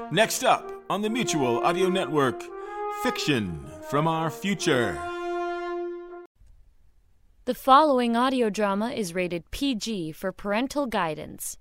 Next up on the Mutual Audio Network, Fiction from Our Future. The following audio drama is rated PG for parental guidance.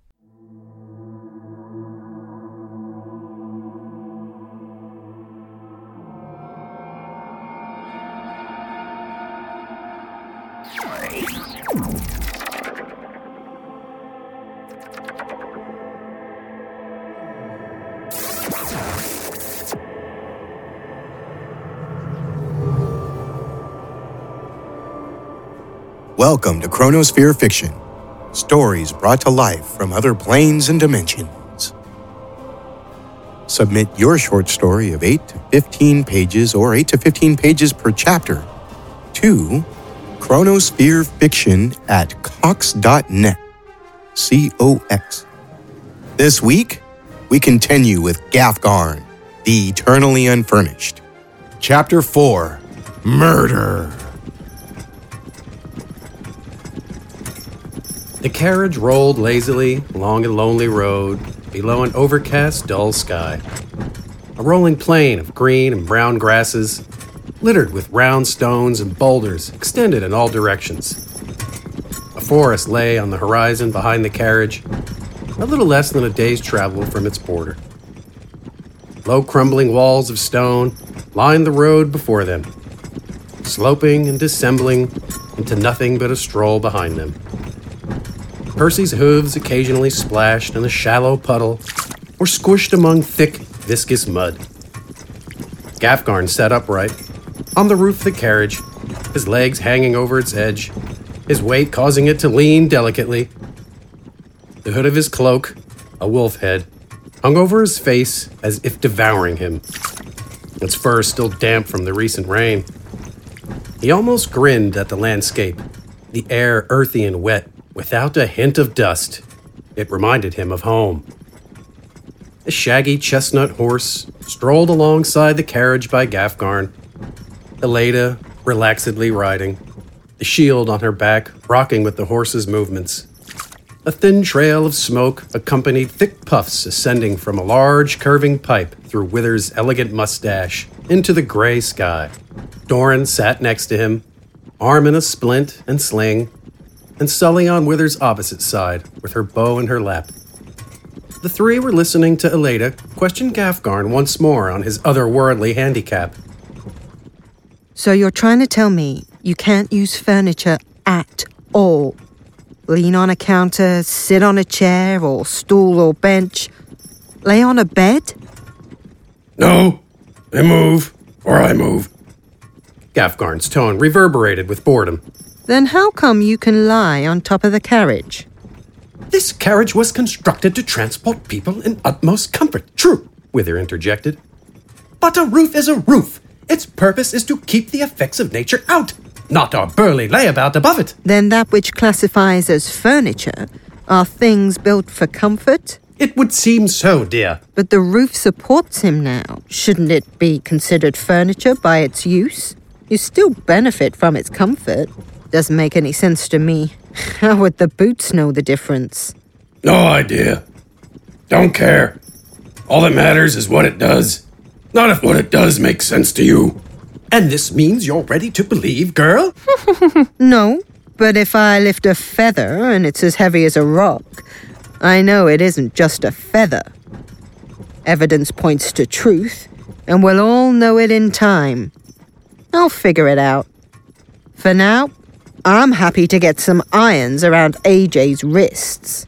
Welcome to Chronosphere Fiction, stories brought to life from other planes and dimensions. Submit your short story of 8 to 15 pages or 8 to 15 pages per chapter to chronospherefiction at cox.net. COX. This week, we continue with Gafgarn, the Eternally Unfurnished. Chapter 4, Murder. The carriage rolled lazily along a lonely road below an overcast, dull sky. A rolling plain of green and brown grasses, littered with round stones and boulders, extended in all directions. A forest lay on the horizon behind the carriage, a little less than a day's travel from its border. Low crumbling walls of stone lined the road before them, sloping and dissembling into nothing but a stroll behind them. Percy's hooves occasionally splashed in a shallow puddle or squished among thick, viscous mud. Gafgarn sat upright, on the roof of the carriage, his legs hanging over its edge, his weight causing it to lean delicately. The hood of his cloak, a wolf head, hung over his face as if devouring him, its fur still damp from the recent rain. He almost grinned at the landscape, the air earthy and wet, without a hint of dust. It reminded him of home. A shaggy chestnut horse strolled alongside the carriage by Gafgarn, Aleida relaxedly riding, the shield on her back rocking with the horse's movements. A thin trail of smoke accompanied thick puffs ascending from a large curving pipe through Wither's elegant mustache into the gray sky. Doran sat next to him, arm in a splint and sling, and Sully on Wither's opposite side, with her bow in her lap. The three were listening to Aleida question Gafgarn once more on his otherworldly handicap. So you're trying to tell me you can't use furniture at all? Lean on a counter, sit on a chair or stool or bench, lay on a bed? No, they move, or I move. Gafgarn's tone reverberated with boredom. Then how come you can lie on top of the carriage? This carriage was constructed to transport people in utmost comfort. True, Wither interjected. But a roof is a roof. Its purpose is to keep the effects of nature out, not our burly layabout above it. Then that which classifies as furniture are things built for comfort? It would seem so, dear. But the roof supports him now. Shouldn't it be considered furniture by its use? You still benefit from its comfort. Doesn't make any sense to me. How would the boots know the difference? No idea. Don't care. All that matters is what it does, not if what it does makes sense to you. And this means you're ready to believe, girl? No, but if I lift a feather and it's as heavy as a rock, I know it isn't just a feather. Evidence points to truth, and we'll all know it in time. I'll figure it out. For now, I'm happy to get some irons around AJ's wrists.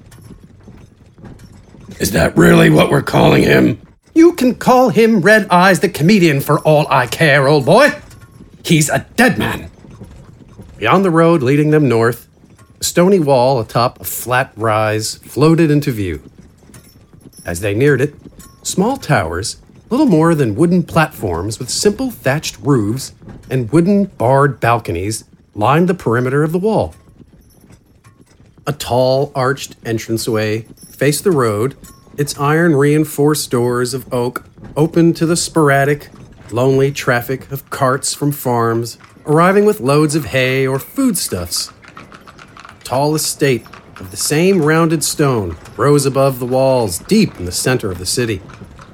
Is that really what we're calling him? You can call him Red Eyes the Comedian for all I care, old boy. He's a dead man. Beyond the road leading them north, a stony wall atop a flat rise floated into view. As they neared it, small towers, little more than wooden platforms with simple thatched roofs and wooden barred balconies, lined the perimeter of the wall. A tall, arched entranceway faced the road, its iron-reinforced doors of oak open to the sporadic, lonely traffic of carts from farms arriving with loads of hay or foodstuffs. A tall estate of the same rounded stone rose above the walls deep in the center of the city.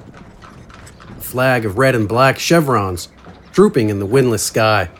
flag of red and black chevrons drooping in the windless sky.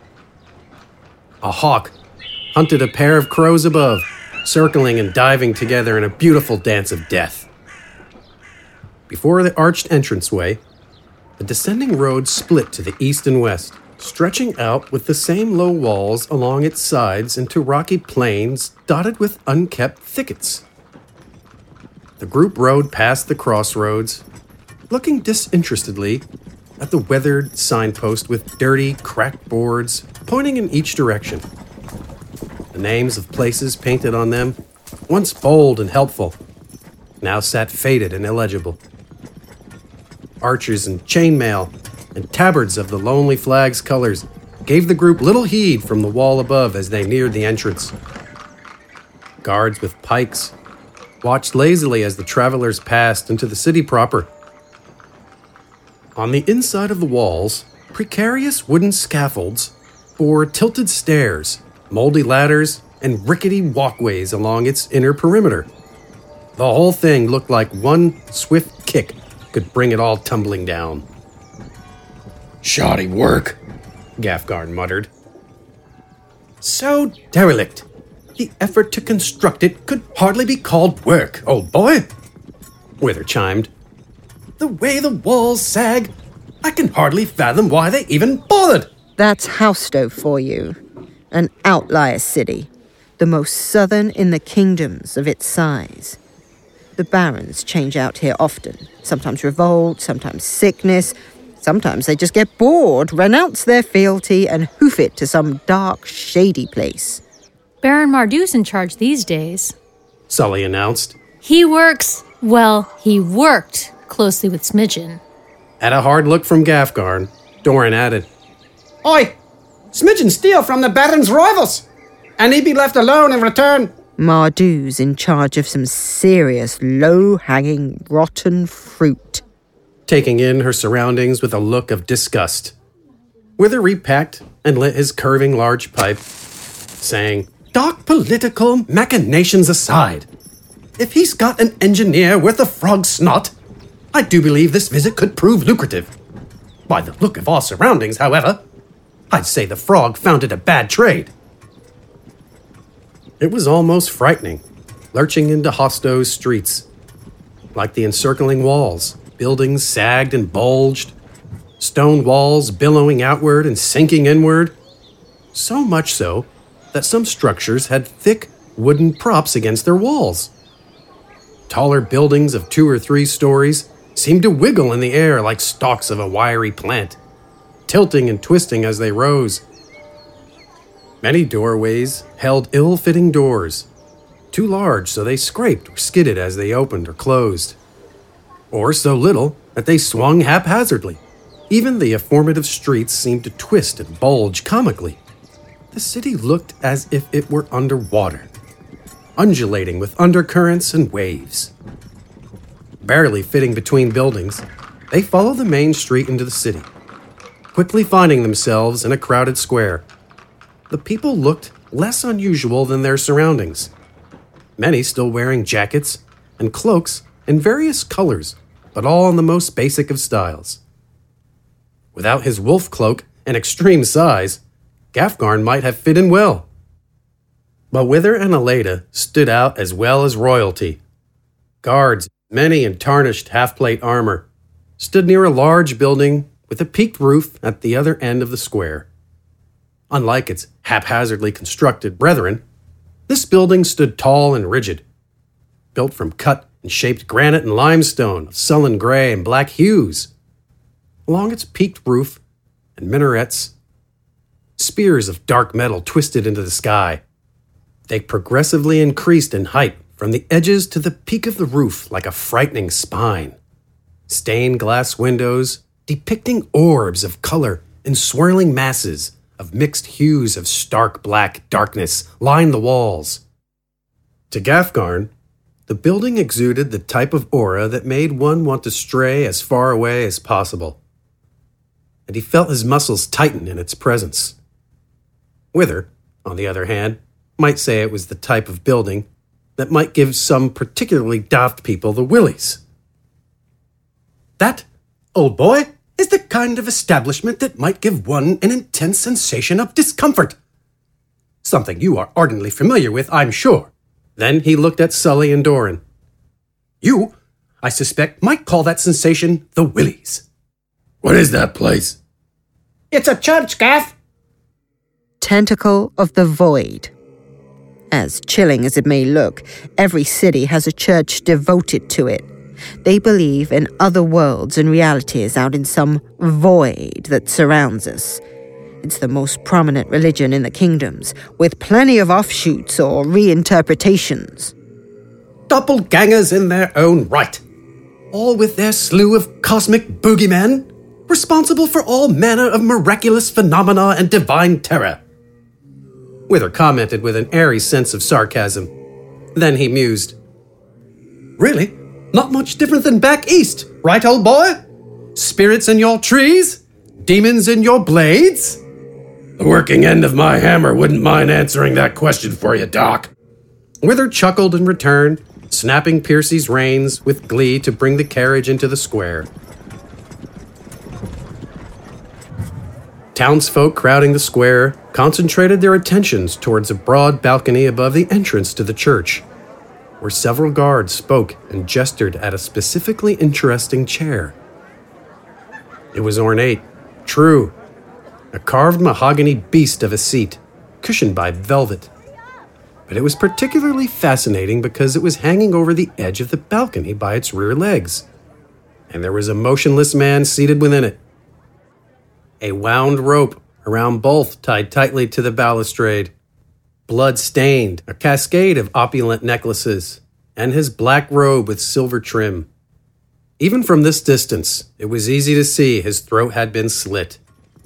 A hawk hunted a pair of crows above, circling and diving together in a beautiful dance of death. Before the arched entranceway, the descending road split to the east and west, stretching out with the same low walls along its sides into rocky plains dotted with unkept thickets. The group rode past the crossroads, looking disinterestedly at the weathered signpost with dirty, cracked boards pointing in each direction. The names of places painted on them, once bold and helpful, now sat faded and illegible. Archers and chainmail and tabards of the lonely flag's colors gave the group little heed from the wall above as they neared the entrance. Guards with pikes watched lazily as the travelers passed into the city proper. On the inside of the walls, precarious wooden scaffolds bore tilted stairs, moldy ladders, and rickety walkways along its inner perimeter. The whole thing looked like one swift kick could bring it all tumbling down. Shoddy work, Gafgarn muttered. So derelict. The effort to construct it could hardly be called work, old boy, Wither chimed. The way the walls sag, I can hardly fathom why they even bothered. That's Housestow for you. An outlier city, the most southern in the kingdoms of its size. The barons change out here often, sometimes revolt, sometimes sickness, sometimes they just get bored, renounce their fealty, and hoof it to some dark, shady place. Baron Mardew's in charge these days, Sully announced. He worked closely with Smidgen. At a hard look from Gafgarn, Doran added, Oi! Smidgen steal from the Baron's rivals, and he be left alone in return. Mardew's in charge of some serious, low-hanging, rotten fruit. Taking in her surroundings with a look of disgust. Wither repacked and lit his curving large pipe, saying, Dark political machinations aside, if he's got an engineer worth a frog's snot, I do believe this visit could prove lucrative. By the look of our surroundings, however, I'd say the frog found it a bad trade. It was almost frightening, lurching into Hostow's streets. Like the encircling walls, buildings sagged and bulged, stone walls billowing outward and sinking inward. So much so that some structures had thick wooden props against their walls. Taller buildings of 2 or 3 stories seemed to wiggle in the air like stalks of a wiry plant, tilting and twisting as they rose. Many doorways held ill-fitting doors, too large so they scraped or skidded as they opened or closed, or so little that they swung haphazardly. Even the informative streets seemed to twist and bulge comically. The city looked as if it were underwater, undulating with undercurrents and waves. Barely fitting between buildings, they followed the main street into the city, quickly finding themselves in a crowded square. The people looked less unusual than their surroundings, many still wearing jackets and cloaks in various colors, but all in the most basic of styles. Without his wolf cloak and extreme size, Gafgarn might have fit in well. But Wither and Aleda stood out as well as royalty. Guards, many in tarnished half-plate armor, stood near a large building with a peaked roof at the other end of the square. Unlike its haphazardly constructed brethren, this building stood tall and rigid, built from cut and shaped granite and limestone of sullen gray and black hues. Along its peaked roof and minarets, spears of dark metal twisted into the sky. They progressively increased in height from the edges to the peak of the roof like a frightening spine. Stained glass windows depicting orbs of color and swirling masses of mixed hues of stark black darkness lined the walls. To Gafgarn, the building exuded the type of aura that made one want to stray as far away as possible, and he felt his muscles tighten in its presence. Wither, on the other hand, might say it was the type of building that might give some particularly daft people the willies. That old boy, is the kind of establishment that might give one an intense sensation of discomfort. Something you are ardently familiar with, I'm sure. Then he looked at Sully and Doran. You, I suspect, might call that sensation the Willies. What is that place? It's a church, Gaff. Tentacle of the Void. As chilling as it may look, every city has a church devoted to it. They believe in other worlds and realities out in some void that surrounds us. It's the most prominent religion in the kingdoms, with plenty of offshoots or reinterpretations. Doppelgangers in their own right. All with their slew of cosmic boogeymen, responsible for all manner of miraculous phenomena and divine terror. Wither commented with an airy sense of sarcasm. Then he mused. Really? Not much different than back east, right, old boy? Spirits in your trees? Demons in your blades? The working end of my hammer wouldn't mind answering that question for you, Doc. Wither chuckled in return, snapping Piercy's reins with glee to bring the carriage into the square. Townsfolk crowding the square concentrated their attentions towards a broad balcony above the entrance to the church, where several guards spoke and gestured at a specifically interesting chair. It was ornate, true, a carved mahogany beast of a seat, cushioned by velvet. But it was particularly fascinating because it was hanging over the edge of the balcony by its rear legs, and there was a motionless man seated within it. A wound rope around both tied tightly to the balustrade, blood-stained, a cascade of opulent necklaces, and his black robe with silver trim. Even from this distance, it was easy to see his throat had been slit.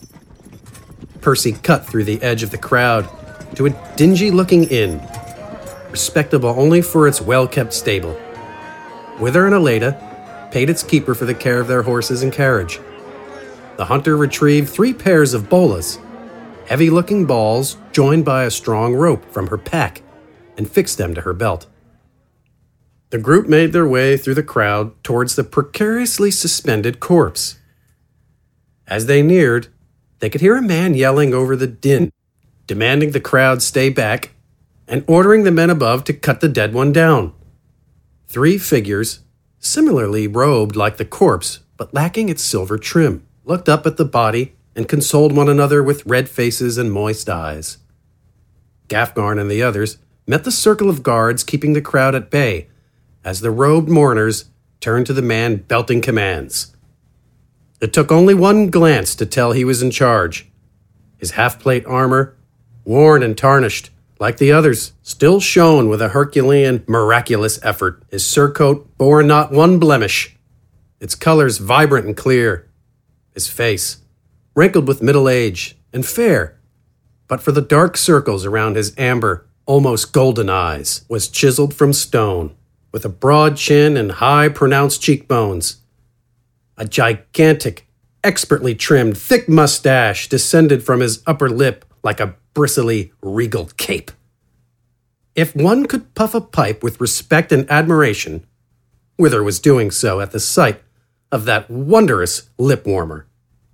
Percy cut through the edge of the crowd to a dingy-looking inn, respectable only for its well-kept stable. Wither and Aleda paid its keeper for the care of their horses and carriage. The hunter retrieved 3 pairs of bolas, heavy-looking balls joined by a strong rope from her pack, and fixed them to her belt. The group made their way through the crowd towards the precariously suspended corpse. As they neared, they could hear a man yelling over the din, demanding the crowd stay back and ordering the men above to cut the dead one down. 3 figures, similarly robed like the corpse but lacking its silver trim, looked up at the body and consoled one another with red faces and moist eyes. Gaffgarn and the others met the circle of guards keeping the crowd at bay as the robed mourners turned to the man belting commands. It took only one glance to tell he was in charge. His half-plate armor, worn and tarnished, like the others, still shone with a Herculean, miraculous effort. His surcoat bore not one blemish, its colors vibrant and clear. His face, wrinkled with middle age and fair, but for the dark circles around his amber, almost golden eyes, was chiseled from stone, with a broad chin and high, pronounced cheekbones. A gigantic, expertly trimmed, thick mustache descended from his upper lip like a bristly, regal cape. If one could puff a pipe with respect and admiration, Wither was doing so at the sight of that wondrous lip-warmer.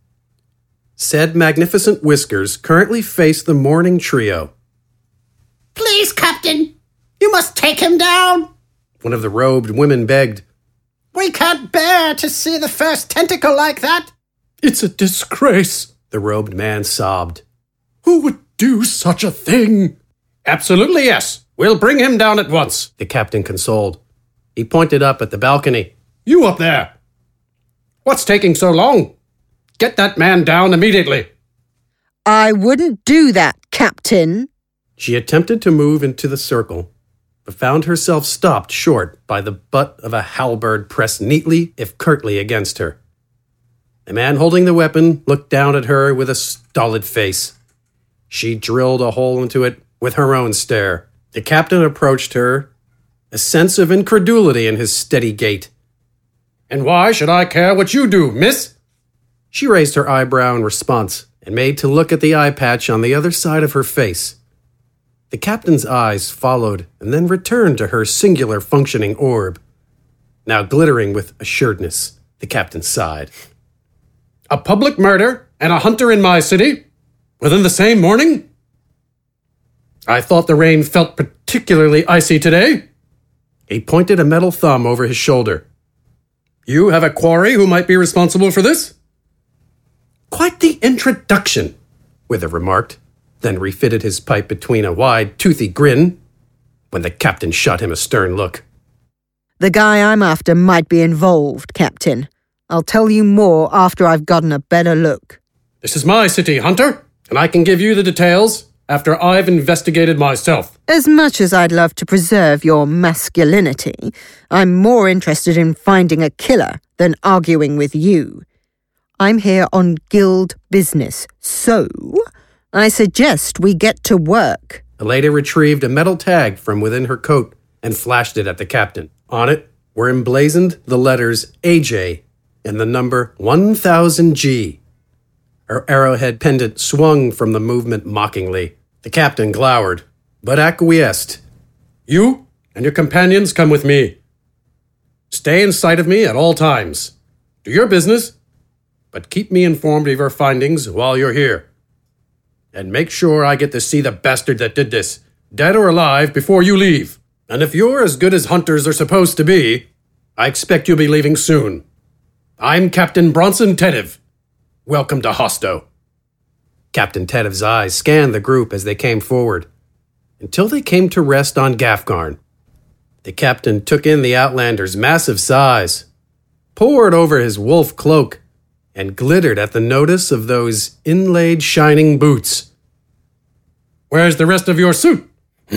Said magnificent whiskers currently faced the mourning trio. Please, Captain, you must take him down. One of the robed women begged. We can't bear to see the first tentacle like that. It's a disgrace, the robed man sobbed. Who would do such a thing? Absolutely yes. We'll bring him down at once, the captain consoled. He pointed up at the balcony. You up there! What's taking so long? Get that man down immediately. I wouldn't do that, Captain. She attempted to move into the circle, but found herself stopped short by the butt of a halberd pressed neatly, if curtly, against her. The man holding the weapon looked down at her with a stolid face. She drilled a hole into it with her own stare. The captain approached her, a sense of incredulity in his steady gait. And why should I care what you do, miss? She raised her eyebrow in response and made to look at the eye patch on the other side of her face. The captain's eyes followed and then returned to her singular functioning orb. Now glittering with assuredness, the captain sighed. A public murder and a hunter in my city? Within the same morning? I thought the rain felt particularly icy today. He pointed a metal thumb over his shoulder. You have a quarry who might be responsible for this? Quite the introduction, Wither remarked, then refitted his pipe between a wide, toothy grin, when the captain shot him a stern look. The guy I'm after might be involved, Captain. I'll tell you more after I've gotten a better look. This is my city, Hunter, and I can give you the details after I've investigated myself. As much as I'd love to preserve your masculinity, I'm more interested in finding a killer than arguing with you. I'm here on guild business, so I suggest we get to work. Aleida retrieved a metal tag from within her coat and flashed it at the captain. On it were emblazoned the letters AJ and the number 1000G. Her arrowhead pendant swung from the movement mockingly. The captain glowered, but acquiesced. You and your companions come with me. Stay in sight of me at all times. Do your business, but keep me informed of your findings while you're here. And make sure I get to see the bastard that did this, dead or alive, before you leave. And if you're as good as hunters are supposed to be, I expect you'll be leaving soon. I'm Captain Bronson Tedev. Welcome to Hosto. Captain Tedev's eyes scanned the group as they came forward, until they came to rest on Gafgarn. The captain took in the Outlander's massive size, pored over his wolf cloak, and glittered at the notice of those inlaid shining boots. Where's the rest of your suit?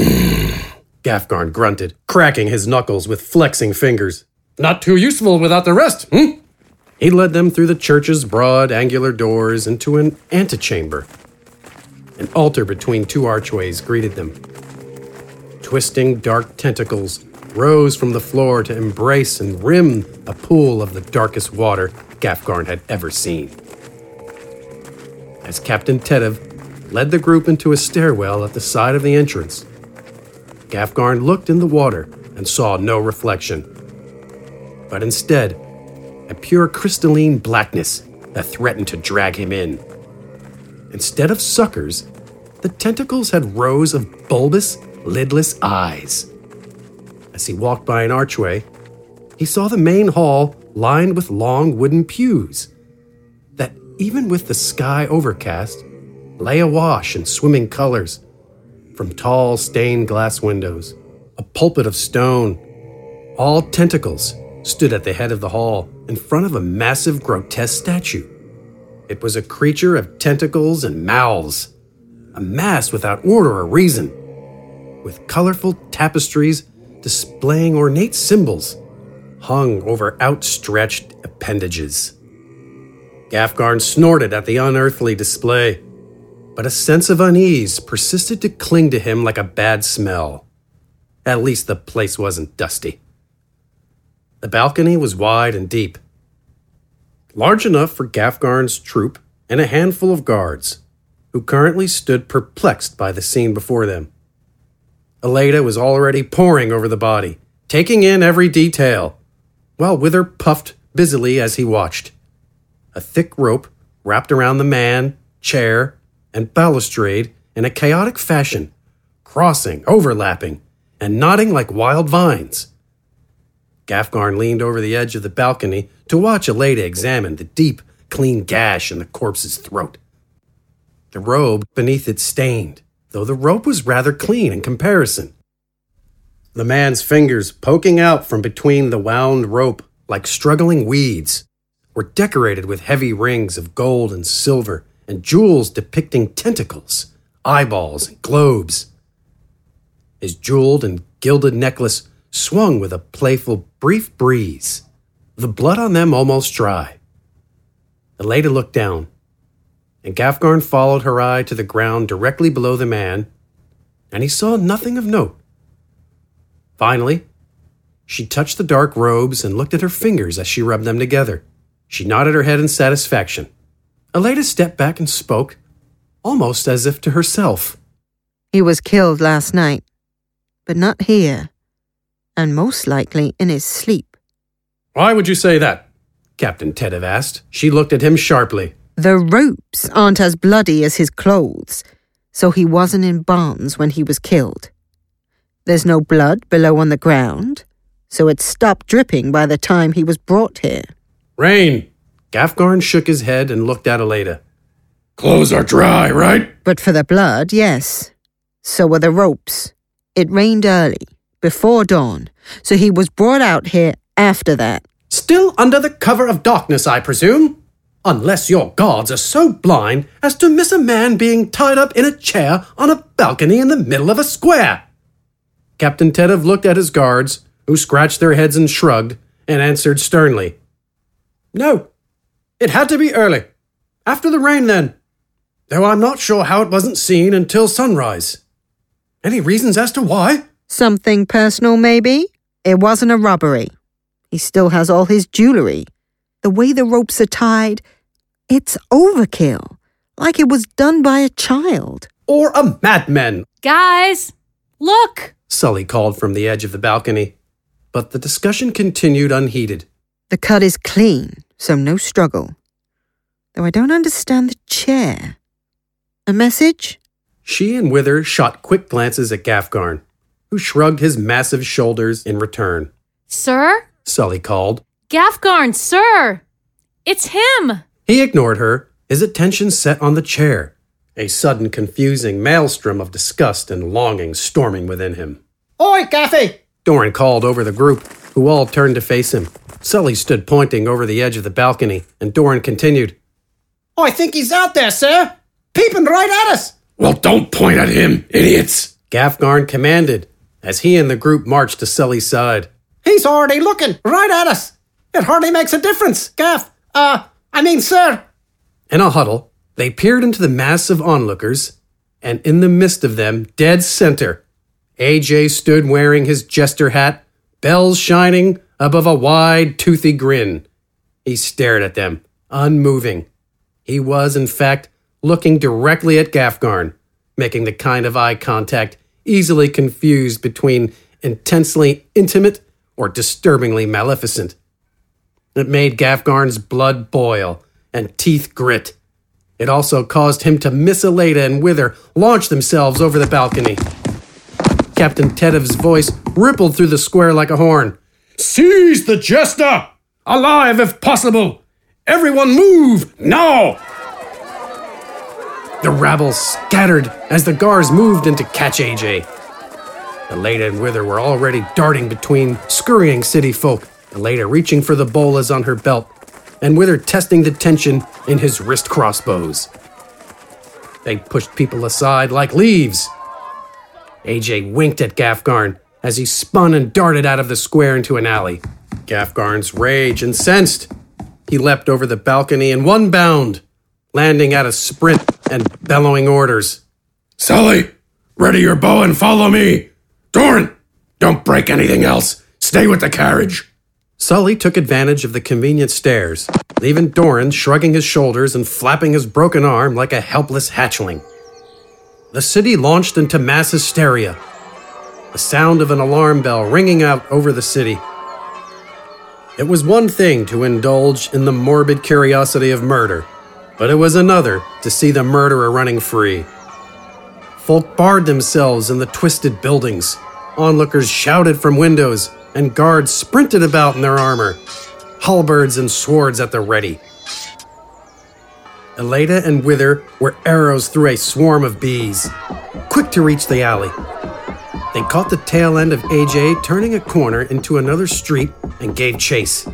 Gafgarn grunted, cracking his knuckles with flexing fingers. Not too useful without the rest, He led them through the church's broad, angular doors into an antechamber. An altar between two archways greeted them. Twisting dark tentacles rose from the floor to embrace and rim a pool of the darkest water Gafgarn had ever seen. As Captain Tedev led the group into a stairwell at the side of the entrance, Gafgarn looked in the water and saw no reflection, but instead a pure crystalline blackness that threatened to drag him in. Instead of suckers, the tentacles had rows of bulbous, lidless eyes. As he walked by an archway, he saw the main hall lined with long wooden pews that, even with the sky overcast, lay awash in swimming colors from tall stained glass windows. A pulpit of stone, all tentacles, stood at the head of the hall in front of a massive grotesque statue. It was a creature of tentacles and mouths, a mass without order or reason, with colorful tapestries displaying ornate symbols hung over outstretched appendages. Gafgarn snorted at the unearthly display, but a sense of unease persisted to cling to him like a bad smell. At least the place wasn't dusty. The balcony was wide and deep, large enough for Gafgarn's troop and a handful of guards, who currently stood perplexed by the scene before them. Aleida was already poring over the body, taking in every detail, while Wither puffed busily as he watched. A thick rope wrapped around the man, chair, and balustrade in a chaotic fashion, crossing, overlapping, and knotting like wild vines. Gafgarn leaned over the edge of the balcony to watch Aleida examine the deep, clean gash in the corpse's throat. The robe beneath it stained, though the rope was rather clean in comparison. The man's fingers, poking out from between the wound rope like struggling weeds, were decorated with heavy rings of gold and silver and jewels depicting tentacles, eyeballs, and globes. His jeweled and gilded necklace swung with a playful, brief breeze, the blood on them almost dry. Aleida looked down, and Gafgarn followed her eye to the ground directly below the man, and he saw nothing of note. Finally, she touched the dark robes and looked at her fingers as she rubbed them together. She nodded her head in satisfaction. Aleida stepped back and spoke, almost as if to herself. He was killed last night, but not here, and most likely in his sleep. Why would you say that? Captain Tedov asked. She looked at him sharply. The ropes aren't as bloody as his clothes, so he wasn't in bonds when he was killed. There's no blood below on the ground, so it stopped dripping by the time he was brought here. Rain! Gafgarn shook his head and looked at Aleida. Clothes are dry, right? But for the blood, yes. So were the ropes. It rained early, before dawn, so he was brought out here after that. Still under the cover of darkness, I presume? Unless your gods are so blind as to miss a man being tied up in a chair on a balcony in the middle of a square. Captain Tedov looked at his guards, who scratched their heads and shrugged, and answered sternly. No, it had to be early. After the rain, then. Though I'm not sure how it wasn't seen until sunrise. Any reasons as to why? Something personal, maybe? It wasn't a robbery. He still has all his jewelry. The way the ropes are tied, it's overkill. Like it was done by a child. Or a madman. Guys, look! Sully called from the edge of the balcony. But the discussion continued unheeded. The cut is clean, so no struggle. Though I don't understand the chair. A message? She and Wither shot quick glances at Gafgarn, who shrugged his massive shoulders in return. Sir? Sully called. Gafgarn, sir! It's him! He ignored her, his attention set on the chair, a sudden confusing maelstrom of disgust and longing storming within him. Oi, Gaffy! Doran called over the group, who all turned to face him. Sully stood pointing over the edge of the balcony, and Doran continued. I think he's out there, sir! Peeping right at us! Well, don't point at him, idiots! Gafgarn commanded, as he and the group marched to Sully's side. He's already looking right at us! It hardly makes a difference, Gaff. Sir! In a huddle, they peered into the mass of onlookers, and in the midst of them, dead center, AJ stood wearing his jester hat, bells shining above a wide, toothy grin. He stared at them, unmoving. He was, in fact, looking directly at Gafgarn, making the kind of eye contact easily confused between intensely intimate or disturbingly maleficent. It made Gafgarn's blood boil and teeth grit. It also caused him to miss Aleida and Wither launch themselves over the balcony. Captain Tedov's voice rippled through the square like a horn. Seize the jester! Alive if possible! Everyone move, now! The rabble scattered as the guards moved in to catch AJ. Aleida and Wither were already darting between scurrying city folk, Aleida reaching for the bolas on her belt, and Wither testing the tension in his wrist crossbows. They pushed people aside like leaves. AJ winked at Gafgarn as he spun and darted out of the square into an alley. Gafgarn's rage incensed. He leapt over the balcony in one bound, landing at a sprint and bellowing orders. Sully, ready your bow and follow me. Doran, don't break anything else. Stay with the carriage. Sully took advantage of the convenient stairs, leaving Doran shrugging his shoulders and flapping his broken arm like a helpless hatchling. The city launched into mass hysteria, the sound of an alarm bell ringing out over the city. It was one thing to indulge in the morbid curiosity of murder, but it was another to see the murderer running free. Folk barred themselves in the twisted buildings. Onlookers shouted from windows, and guards sprinted about in their armor, halberds and swords at the ready. Aleida and Wither were arrows through a swarm of bees, quick to reach the alley. They caught the tail end of AJ turning a corner into another street and gave chase.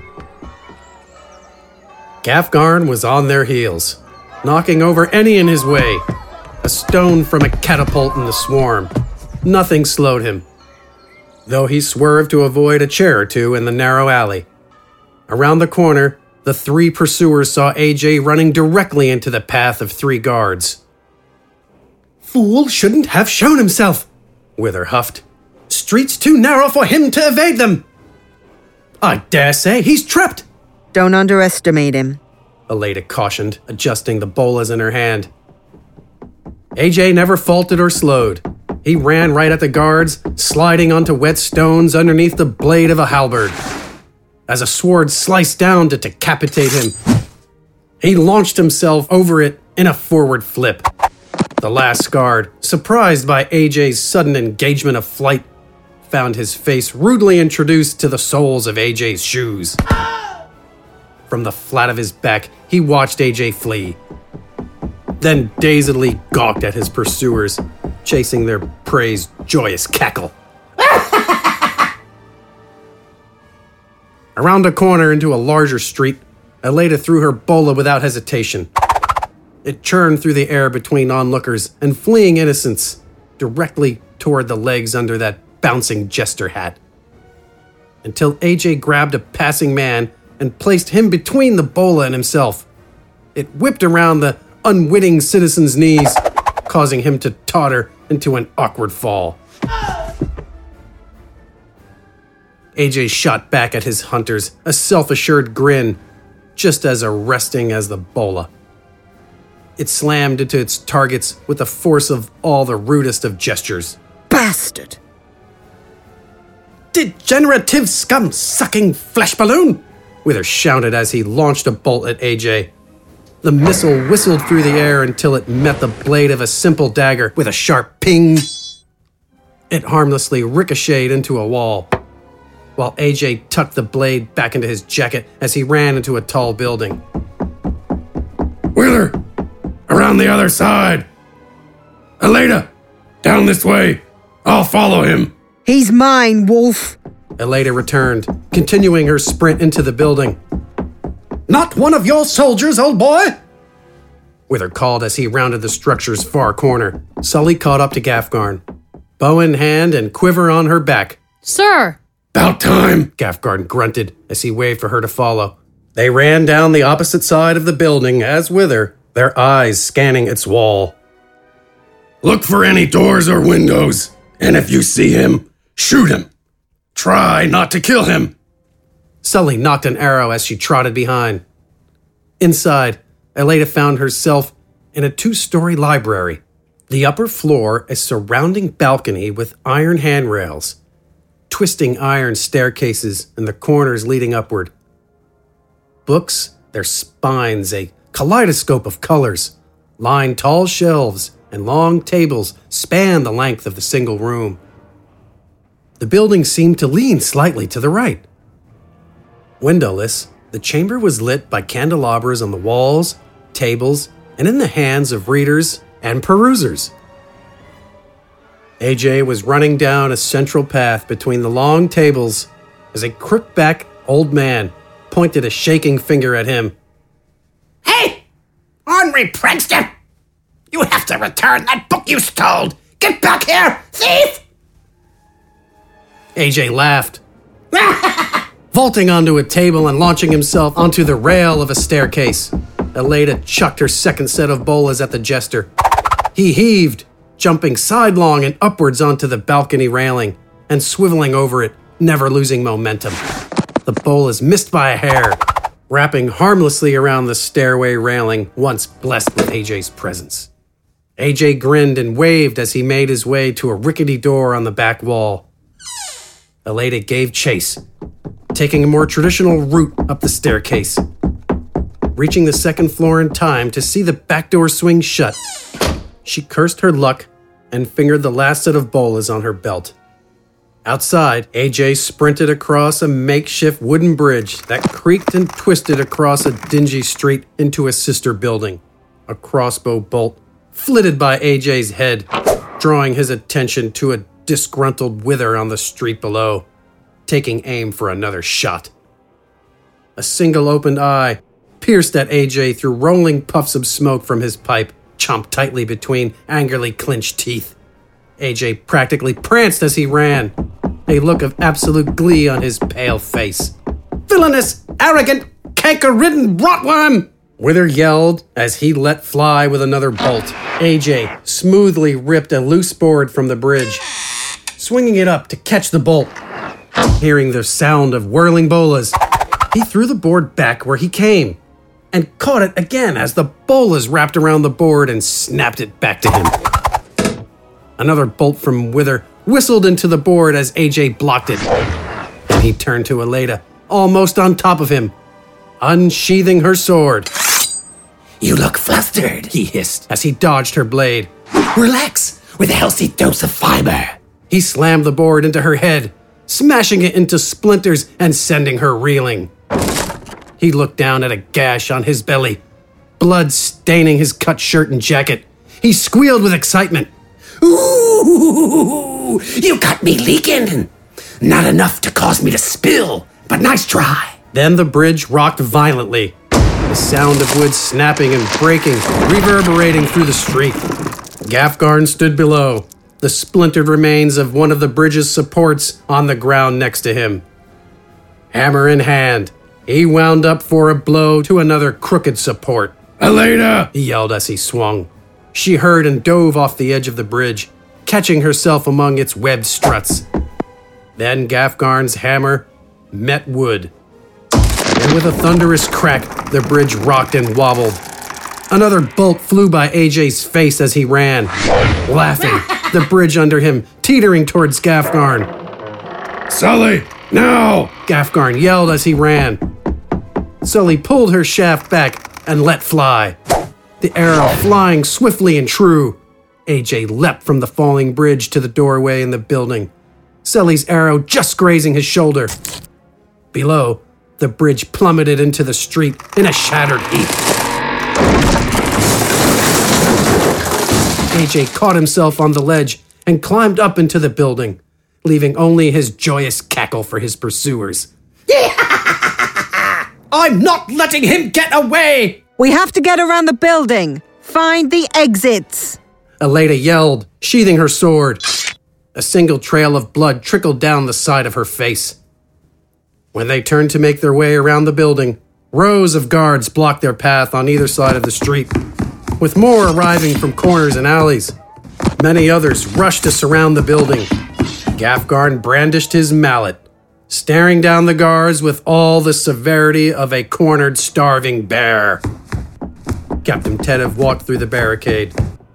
Gafgarn was on their heels, knocking over any in his way. A stone from a catapult in the swarm. Nothing slowed him, though he swerved to avoid a chair or two in the narrow alley. Around the corner, the three pursuers saw AJ running directly into the path of three guards. Fool shouldn't have shown himself, Wither huffed. Streets too narrow for him to evade them. I dare say he's trapped. Don't underestimate him, Aleida cautioned, adjusting the bolas in her hand. AJ never faltered or slowed. He ran right at the guards, sliding onto wet stones underneath the blade of a halberd. as a sword sliced down to decapitate him. He launched himself over it in a forward flip. The last guard, surprised by AJ's sudden engagement of flight, found his face rudely introduced to the soles of AJ's shoes. From the flat of his back, he watched AJ flee, then dazedly gawked at his pursuers, chasing their prey's joyous cackle. Around a corner into a larger street, Eleda threw her bola without hesitation. It churned through the air between onlookers and fleeing innocents, directly toward the legs under that bouncing jester hat. Until AJ grabbed a passing man and placed him between the bola and himself. It whipped around the unwitting citizen's knees, causing him to totter into an awkward fall. AJ shot back at his hunters, a self-assured grin, just as arresting as the bola. It slammed into its targets with the force of all the rudest of gestures. Bastard! Degenerative scum-sucking flesh balloon! Wither shouted as he launched a bolt at AJ. The missile whistled through the air until it met the blade of a simple dagger with a sharp ping. It harmlessly ricocheted into a wall, while AJ tucked the blade back into his jacket as he ran into a tall building. Wither! Around the other side! Eleda! Down this way! I'll follow him! He's mine, Wolf! Eleda returned, continuing her sprint into the building. Not one of your soldiers, old boy! Wither called as he rounded the structure's far corner. Sully caught up to Gafgarn, bow in hand and quiver on her back. Sir! About time! Gafgarn grunted as he waved for her to follow. They ran down the opposite side of the building as Wither, their eyes scanning its wall. Look for any doors or windows, and if you see him, shoot him. Try not to kill him. Sully knocked an arrow as she trotted behind. Inside, Eleda found herself in a 2-story library. The upper floor, a surrounding balcony with iron handrails, twisting iron staircases in the corners leading upward. Books, their spines a kaleidoscope of colors, line tall shelves and long tables span the length of the single room. The building seemed to lean slightly to the right. Windowless, the chamber was lit by candelabras on the walls, tables, and in the hands of readers and perusers. AJ was running down a central path between the long tables as a crook-backed old man pointed a shaking finger at him. Hey! Henri Princeton! You have to return that book you stole! Get back here, thief! AJ laughed, vaulting onto a table and launching himself onto the rail of a staircase. Eleda chucked her second set of bolas at the jester. He heaved, jumping sidelong and upwards onto the balcony railing and swiveling over it, never losing momentum. The bolas missed by a hair, wrapping harmlessly around the stairway railing once blessed with AJ's presence. AJ grinned and waved as he made his way to a rickety door on the back wall. Eleda gave chase, taking a more traditional route up the staircase. Reaching the second floor in time to see the back door swing shut, she cursed her luck and fingered the last set of bolas on her belt. Outside, AJ sprinted across a makeshift wooden bridge that creaked and twisted across a dingy street into a sister building. A crossbow bolt flitted by AJ's head, drawing his attention to a disgruntled Wither on the street below, taking aim for another shot. A single opened eye pierced at AJ through rolling puffs of smoke from his pipe, chomped tightly between angrily clenched teeth. AJ practically pranced as he ran, a look of absolute glee on his pale face. Villainous, arrogant, canker-ridden rotworm! Wither yelled as he let fly with another bolt. AJ smoothly ripped a loose board from the bridge, swinging it up to catch the bolt. Hearing the sound of whirling bolas, he threw the board back where he came and caught it again as the bolas wrapped around the board and snapped it back to him. Another bolt from Wither whistled into the board as AJ blocked it. Then he turned to Eleda, almost on top of him, unsheathing her sword. You look flustered, He hissed as he dodged her blade. Relax with a healthy dose of fiber. He slammed the board into her head, smashing it into splinters and sending her reeling. He looked down at a gash on his belly, blood staining his cut shirt and jacket. He squealed with excitement. Ooh, you got me leaking. Not enough to cause me to spill, but nice try. Then the bridge rocked violently, the sound of wood snapping and breaking, reverberating through the street. Gafgarn stood below, the splintered remains of one of the bridge's supports on the ground next to him. Hammer in hand, he wound up for a blow to another crooked support. Elena! He yelled as he swung. She heard and dove off the edge of the bridge, catching herself among its webbed struts. Then Gafgarn's hammer met wood, and with a thunderous crack, the bridge rocked and wobbled. Another bolt flew by AJ's face as he ran, laughing, the bridge under him teetering towards Gafgarn. Sully, now! Gafgarn yelled as he ran. Sully pulled her shaft back and let fly, the arrow flying swiftly and true. AJ leapt from the falling bridge to the doorway in the building, Sully's arrow just grazing his shoulder. Below, the bridge plummeted into the street in a shattered heap. AJ caught himself on the ledge and climbed up into the building, leaving only his joyous cackle for his pursuers. I'm not letting him get away! We have to get around the building. Find the exits. Aleda yelled, sheathing her sword. A single trail of blood trickled down the side of her face. When they turned to make their way around the building, rows of guards blocked their path on either side of the street, with more arriving from corners and alleys. Many others rushed to surround the building. Gafgarn brandished his mallet, staring down the guards with all the severity of a cornered, starving bear. Captain Tedev walked through the barricade,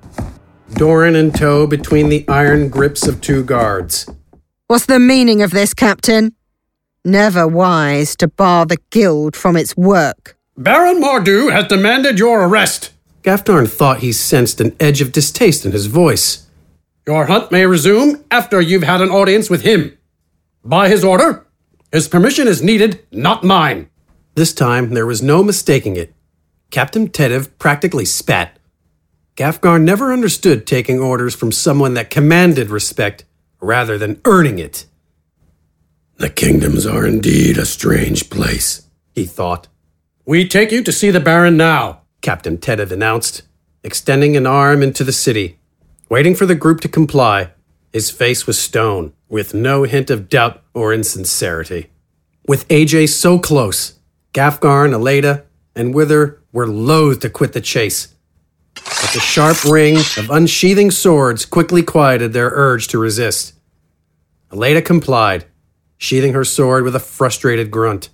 Doran in tow between the iron grips of two guards. What's the meaning of this, Captain? Never wise to bar the guild from its work. Baron Mordu has demanded your arrest. Gafgarn thought he sensed an edge of distaste in his voice. Your hunt may resume after you've had an audience with him. By his order, his permission is needed, not mine. This time, there was no mistaking it. Captain Tedev practically spat. Gafgarn never understood taking orders from someone that commanded respect rather than earning it. The kingdoms are indeed a strange place, he thought. We take you to see the Baron now, Captain Tedev announced, extending an arm into the city. Waiting for the group to comply, his face was stone, with no hint of doubt or insincerity. With AJ so close, Gafgarn, Aleda, and Wither were loath to quit the chase. But the sharp ring of unsheathing swords quickly quieted their urge to resist. Aleda complied, sheathing her sword with a frustrated grunt.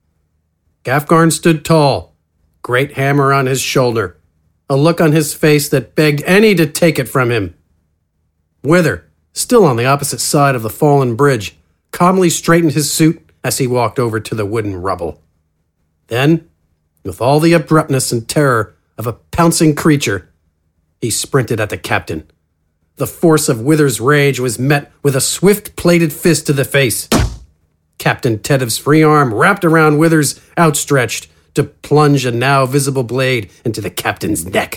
Gafgarn stood tall, great hammer on his shoulder, a look on his face that begged any to take it from him. Wither, still on the opposite side of the fallen bridge, calmly straightened his suit as he walked over to the wooden rubble. Then, with all the abruptness and terror of a pouncing creature, he sprinted at the captain. The force of Wither's rage was met with a swift plated fist to the face. Captain Tedev's free arm wrapped around Wither's outstretched to plunge a now visible blade into the captain's neck.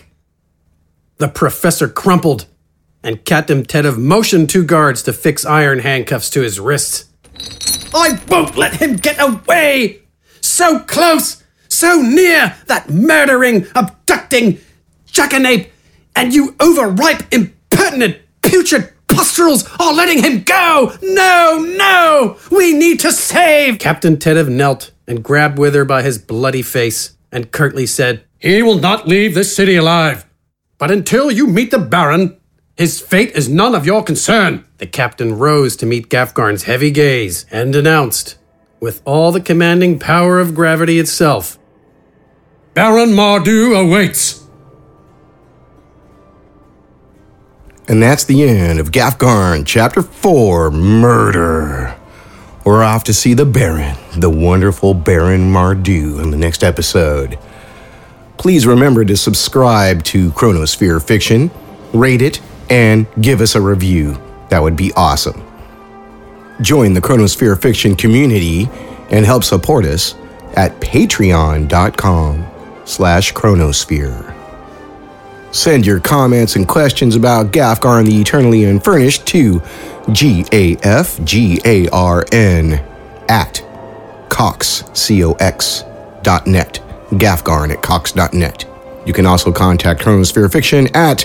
The professor crumpled, and Captain Tedev motioned two guards to fix iron handcuffs to his wrists. I won't let him get away! So close! So near that murdering, abducting jackanape, and you overripe, impertinent, putrid pustules are letting him go! No, no! We need to save! Captain Tedev knelt and grabbed Wither by his bloody face and curtly said, He will not leave this city alive. But until you meet the Baron, his fate is none of your concern. The captain rose to meet Gafgarn's heavy gaze and announced, with all the commanding power of gravity itself, Baron Mordu awaits. And that's the end of Gafgarn, Chapter 4, Murder. we're off to see the Baron, the wonderful Baron Mardu, in the next episode. Please remember to subscribe to Chronosphere Fiction, rate it, and give us a review. That would be awesome. Join the Chronosphere Fiction community and help support us at patreon.com/chronosphere. Send your comments and questions about Gafgarn the Eternally Unfurnished to GAFGARN at cox.net. Gafgarn at cox.net. You can also contact Chronosphere Fiction at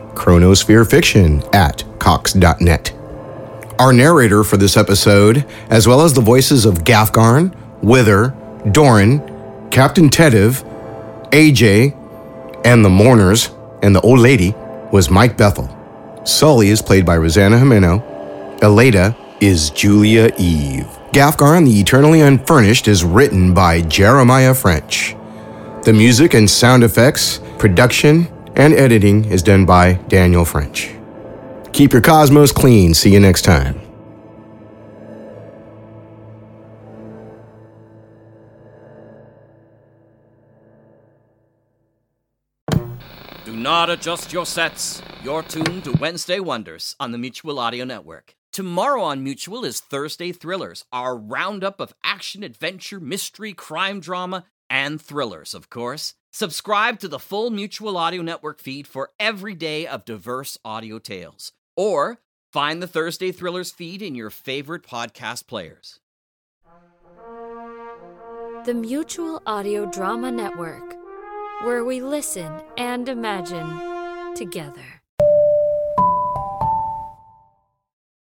chronospherefiction@cox.net. Our narrator for this episode, as well as the voices of Gafgarn, Wither, Doran, Captain Tedev, AJ, and the Mourners, and the Old Lady, was Mike Bethel. Sully is played by Rosanna Jimeno. Eleda is Julia Eve. Gafgarn the Eternally Unfurnished is written by Jeremiah French. The music and sound effects, production, and editing is done by Daniel French. Keep your cosmos clean. See you next time. Do not adjust your sets. You're tuned to Wednesday Wonders on the Mutual Audio Network. Tomorrow on Mutual is Thursday Thrillers, our roundup of action, adventure, mystery, crime drama, and thrillers, of course. Subscribe to the full Mutual Audio Network feed for every day of diverse audio tales. Or find the Thursday Thrillers feed in your favorite podcast players. The Mutual Audio Drama Network, where we listen and imagine together.